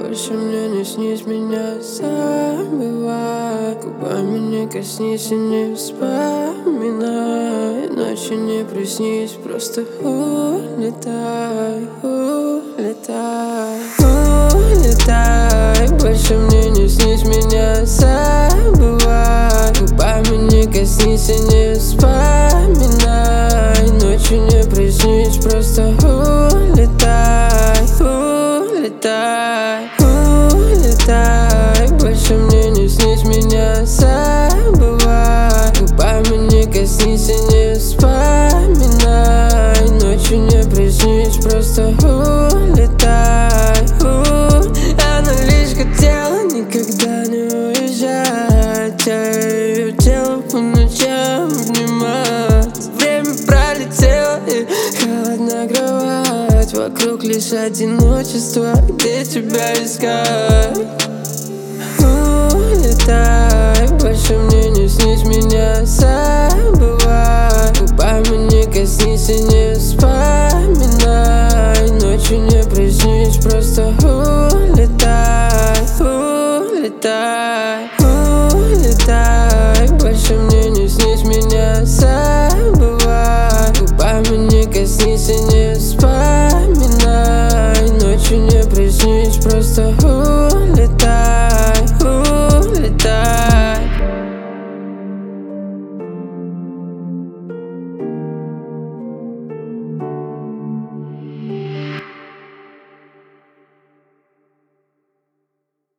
больше мне не снись меня, забывай. Губами не коснись и не вспоминай. Ночью не приснись, просто улетай, улетай, улетай. Больше мне не снись меня, забывай. Губами не коснись и не вспоминай. Ночью не приснись, просто улетай, улетай, улетай. Больше мне не снись меня, забывай. Губами не коснись и не вспоминай. Ночью не приснись, просто улетай. Она лишь хотела никогда не уезжать, а ее тело по ночам обнимать. Время пролетело и холодна кровать. Вокруг лишь одиночество, где тебя искать. Улетай, больше мне не снись меня, забывай. Губами не коснись и не